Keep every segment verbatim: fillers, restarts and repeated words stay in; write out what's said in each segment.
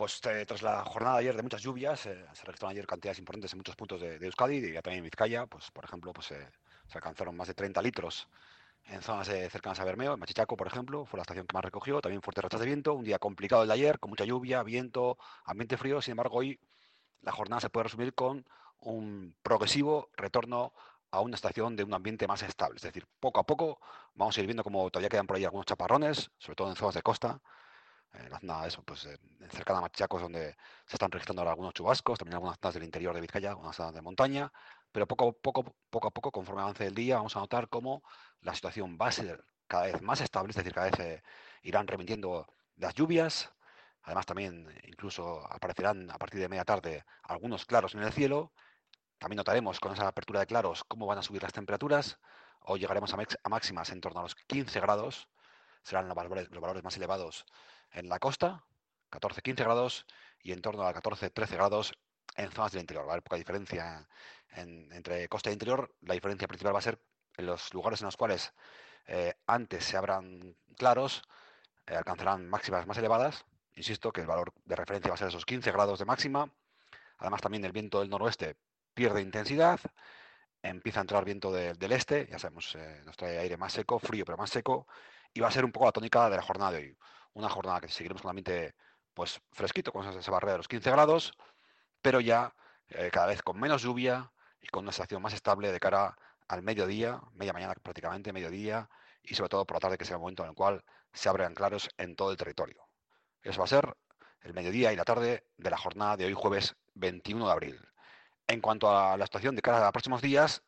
Pues eh, tras la jornada de ayer de muchas lluvias, eh, se registraron ayer cantidades importantes en muchos puntos de, de Euskadi y también en Vizcaya. Pues, por ejemplo, pues, eh, se alcanzaron más de treinta litros en zonas eh, cercanas a Bermeo, en Machichaco, por ejemplo, fue la estación que más recogió. También fuertes rachas de viento, un día complicado el de ayer, con mucha lluvia, viento, ambiente frío. Sin embargo, hoy la jornada se puede resumir con un progresivo retorno a una estación de un ambiente más estable. Es decir, poco a poco vamos a ir viendo cómo todavía quedan por ahí algunos chaparrones, sobre todo en zonas de costa, en la zona, eso, pues, eh, cercana a Machacos, donde se están registrando ahora algunos chubascos, también algunas zonas del interior de Vizcaya, algunas zonas de montaña, pero poco, poco, poco a poco, conforme avance el día, vamos a notar cómo la situación va a ser cada vez más estable, es decir, cada vez eh, irán remitiendo las lluvias. Además, también eh, incluso aparecerán a partir de media tarde algunos claros en el cielo. También notaremos con esa apertura de claros cómo van a subir las temperaturas. Hoy llegaremos a, a máximas en torno a los quince grados. Serán los valores, los valores más elevados en la costa, catorce quince grados, y en torno a catorce trece grados en zonas del interior. Va a haber poca diferencia en, entre costa e interior. La diferencia principal va a ser en los lugares en los cuales eh, antes se abran claros, eh, alcanzarán máximas más elevadas. Insisto que el valor de referencia va a ser esos quince grados de máxima. Además, también el viento del noroeste pierde intensidad, empieza a entrar viento de, del este, ya sabemos, eh, nos trae aire más seco, frío pero más seco, y va a ser un poco la tónica de la jornada de hoy. Una jornada que seguiremos con un ambiente pues fresquito, con esa barrera de los quince grados, pero ya eh, cada vez con menos lluvia y con una estación más estable de cara al mediodía, media mañana prácticamente, mediodía, y sobre todo por la tarde, que será el momento en el cual se abren claros en todo el territorio. Eso va a ser el mediodía y la tarde de la jornada de hoy, jueves veintiuno de abril. En cuanto a la situación de cara a los próximos días,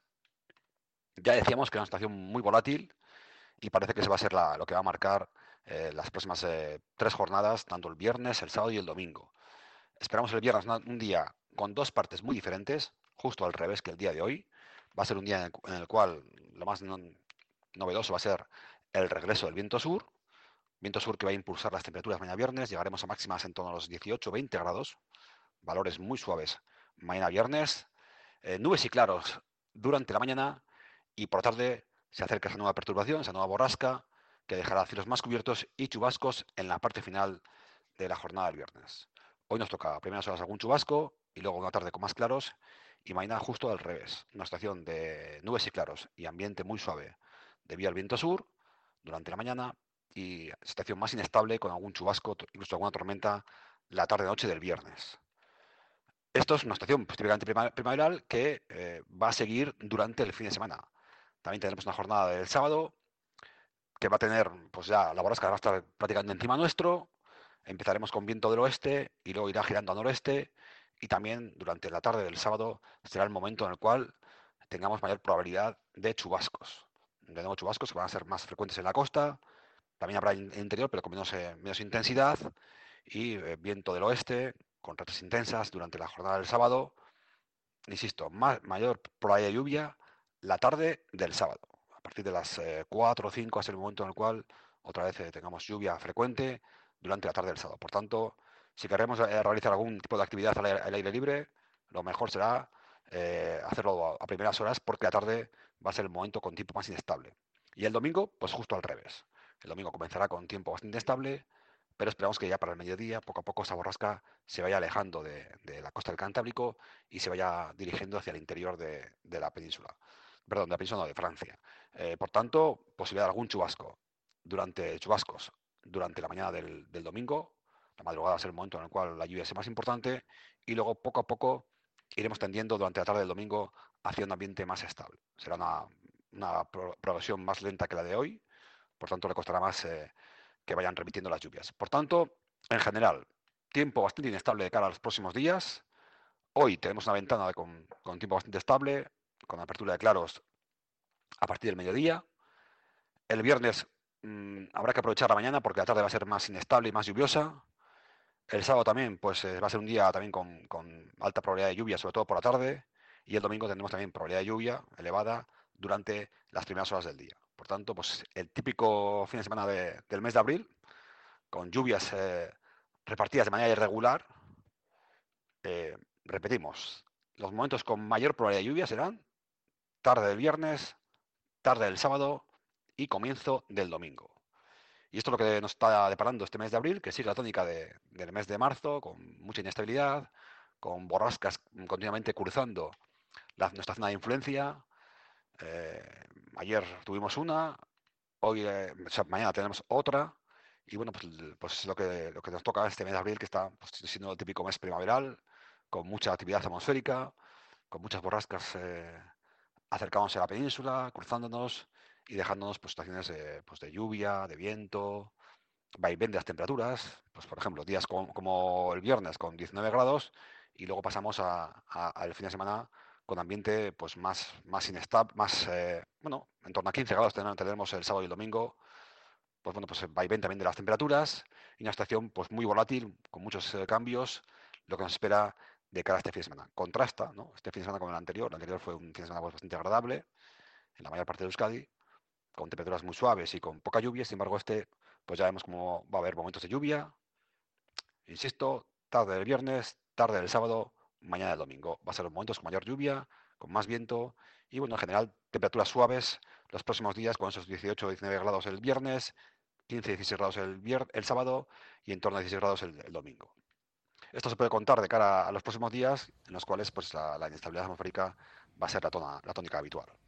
ya decíamos que era una situación muy volátil y parece que se va a ser la, lo que va a marcar eh, las próximas eh, tres jornadas, tanto el viernes, el sábado y el domingo. Esperamos el viernes un día con dos partes muy diferentes, justo al revés que el día de hoy. Va a ser un día en el, en el cual lo más no, novedoso va a ser el regreso del viento sur, viento sur que va a impulsar las temperaturas mañana viernes. Llegaremos a máximas en torno a los dieciocho veinte grados, valores muy suaves mañana viernes. Eh, nubes y claros durante la mañana, y por la tarde se acerca esa nueva perturbación, esa nueva borrasca que dejará cielos más cubiertos y chubascos en la parte final de la jornada del viernes. Hoy nos toca a primeras horas algún chubasco y luego una tarde con más claros, y mañana justo al revés, una estación de nubes y claros y ambiente muy suave debido al viento sur durante la mañana, y situación más inestable con algún chubasco, incluso alguna tormenta la tarde-noche del viernes. Esto es una estación pues, típicamente primaveral que eh, va a seguir durante el fin de semana. También tendremos una jornada del sábado que va a tener, pues ya la borrasca va a estar prácticamente encima nuestro. Empezaremos con viento del oeste y luego irá girando al noreste. Y también durante la tarde del sábado será el momento en el cual tengamos mayor probabilidad de chubascos. De nuevo, chubascos que van a ser más frecuentes en la costa. También habrá en el interior, pero con menos, eh, menos intensidad. Y eh, viento del oeste con rachas intensas durante la jornada del sábado. Insisto, más, mayor probabilidad de lluvia la tarde del sábado. A partir de las eh, cuatro o cinco es el momento en el cual otra vez eh, tengamos lluvia frecuente durante la tarde del sábado. Por tanto, si queremos eh, realizar algún tipo de actividad al aire, al aire libre, lo mejor será eh, hacerlo a, a primeras horas, porque la tarde va a ser el momento con tiempo más inestable. Y el domingo, pues justo al revés. El domingo comenzará con tiempo bastante estable, pero esperamos que ya para el mediodía, poco a poco, esa borrasca se vaya alejando de, de la costa del Cantábrico y se vaya dirigiendo hacia el interior de, de la península. Perdón, de la península no, de Francia. Eh, por tanto, posibilidad de algún chubasco durante chubascos durante la mañana del, del domingo. La madrugada va a ser el momento en el cual la lluvia sea más importante, y luego poco a poco iremos tendiendo durante la tarde del domingo hacia un ambiente más estable. Será una, una progresión más lenta que la de hoy, por tanto le costará más eh, que vayan remitiendo las lluvias. Por tanto, en general, tiempo bastante inestable de cara a los próximos días. Hoy tenemos una ventana de con, con tiempo bastante estable, con apertura de claros a partir del mediodía. El viernes mmm, habrá que aprovechar la mañana porque la tarde va a ser más inestable y más lluviosa. El sábado también, pues eh, va a ser un día también con, con alta probabilidad de lluvia, sobre todo por la tarde. Y el domingo tendremos también probabilidad de lluvia elevada durante las primeras horas del día. Por tanto, pues el típico fin de semana de, del mes de abril, con lluvias eh, repartidas de manera irregular. Eh, repetimos, los momentos con mayor probabilidad de lluvia serán tarde del viernes, tarde del sábado y comienzo del domingo. Y esto es lo que nos está deparando este mes de abril, que sigue la tónica de- del mes de marzo, con mucha inestabilidad, con borrascas continuamente cruzando la- nuestra zona de influencia. Eh, Ayer tuvimos una, hoy, eh, o sea, mañana tenemos otra. Y bueno, pues, l- pues es lo que, lo que nos toca este mes de abril, que está pues, siendo el típico mes primaveral, con mucha actividad atmosférica, con muchas borrascas eh, acercándose a la península, cruzándonos y dejándonos pues, situaciones de, pues, de lluvia, de viento, vaivén de las temperaturas, pues por ejemplo, días com- como el viernes con diecinueve grados y luego pasamos a- a- al fin de semana con ambiente pues más, más inestable, más, eh, bueno, en torno a quince grados ten- tendremos el sábado y el domingo, pues bueno, pues el vaivén también de las temperaturas y una estación pues muy volátil, con muchos eh, cambios, lo que nos espera de cara a este fin de semana. Contrasta, ¿no? Este fin de semana con el anterior, el anterior fue un fin de semana pues, bastante agradable en la mayor parte de Euskadi, con temperaturas muy suaves y con poca lluvia. Sin embargo, este, pues ya vemos cómo va a haber momentos de lluvia. Insisto, tarde del viernes, tarde del sábado, mañana del domingo. Va a ser los momentos con mayor lluvia, con más viento y, bueno, en general, temperaturas suaves los próximos días, con esos dieciocho o diecinueve grados el viernes, quince a dieciséis grados el, vier- el sábado y en torno a dieciséis grados el, el domingo. Esto se puede contar de cara a los próximos días, en los cuales pues, la, la inestabilidad atmosférica va a ser la, tona- la tónica habitual.